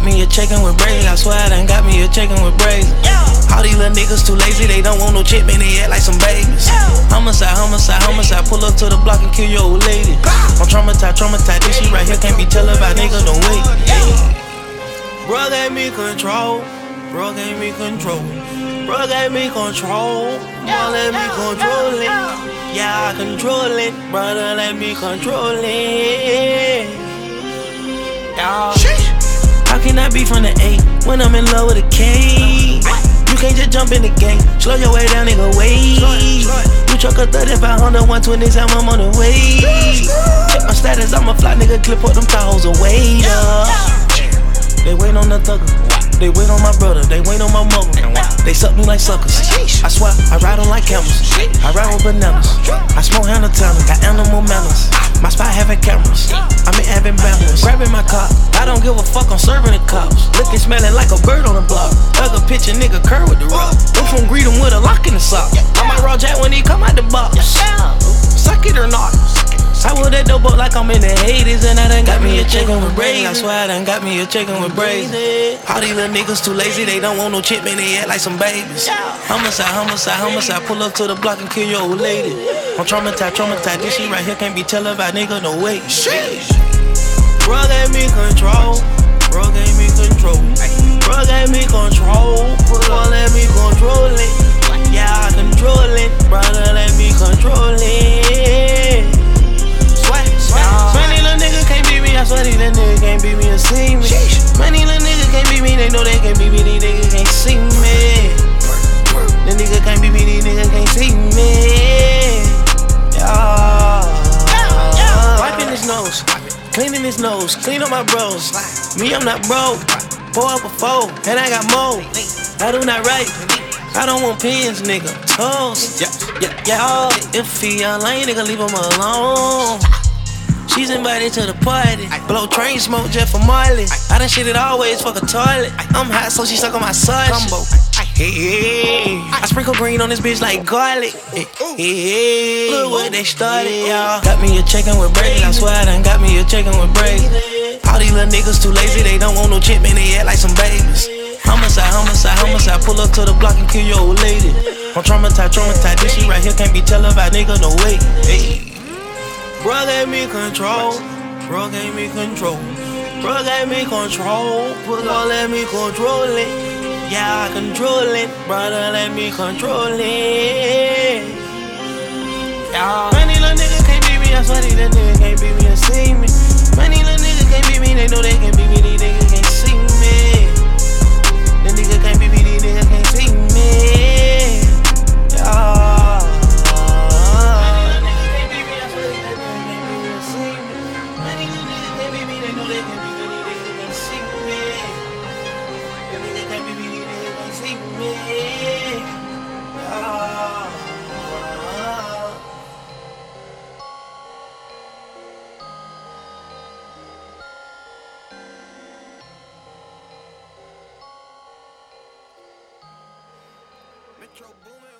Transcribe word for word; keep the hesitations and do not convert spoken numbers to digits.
Got me a chicken with braids, I swear I done got me a chicken with braids. All these little niggas too lazy, they don't want no chip, man, they act like some babies. Homicide, homicide, homicide, pull up to the block and kill your old lady. I'm traumatized, traumatized, this shit right here can't be tell about niggas, no way. Bro gave me control, bro gave me control, bro gave me control, bro let me control it. Yeah, I control it, brother let me control it. Yeah. How can I be from the A when I'm in love with a K? You can't just jump in the game, slow your way down, nigga, wait. You truck a thirty-five hundred, one twenty, I'm on the way. Check my status, I'm a fly nigga, clip up them towels away. They wait on the thugger, they wait on my brother, they wait on my mother. They suck me like suckers. I swear, I ride on like camels. I ride with bananas. I smoke Hannah Tanner, got animal manners. My spot having cameras, I'm in having balance. Grabbing my car, I don't give a fuck, I'm serving the cops. Looking, smelling like a bird on the block. Other picture, nigga, curve with the rock. Who from greet him with a lock in the sock? I might raw jack when he come out the box. Suck it or not. I would that dope up like I'm in the Hades, and I done got me a chicken with braids. I swear I done got me a chicken with braids. All these little niggas too lazy, they don't want no chip, man, they act like some babies. Homicide, homicide, homicide, pull up to the block and kill your old lady. I'm traumatized, traumatized, this shit right here can't be tell about nigga, no way. Bro gave me control, bro gave me control, bro gave me control, bro let me control it. Yeah, I control it, brother let me control it. Many little niggas can't beat me, I swear these little niggas can't beat me or see me. Many little niggas can't beat me, they know they can't beat me, these niggas can't see me. The niggas can't beat me, these niggas can't see me. Yeah. Wiping his nose, cleaning his nose, clean up my bros. Me, I'm not broke, pour up a four, and I got more. I do not write, I don't want pins, nigga. Toes, yeah, yeah, yeah. If he a lame, nigga, leave him alone. She's invited to the party. Blow train smoke just for Marley. I done shit it always, fuck a toilet. I'm hot, so she suck on my sauce. Combo. Hey, hey. I sprinkle green on this bitch like garlic. Hey, hey. Look what they started, y'all. Got me a chicken with braids. I swear I done got me a chicken with braids. All these little niggas too lazy, they don't want no chip, man, they act like some babies. Homicide, homicide, homicide, pull up to the block and kill your old lady. I'm traumatized, traumatized, this shit right here can't be tell about nigga, no way. Hey. Bro gave me control, bro gave me control, bro gave me control, bro let me control it. Yeah, I control it, brother let me control it. Yeah. Many little niggas can't beat me, I swear these little niggas can't beat me or see me. Many little niggas can't beat me, they know they can't beat me, these niggas can't see me. The niggas can't beat me, these niggas can't see me. Yeah. Metro Boomin.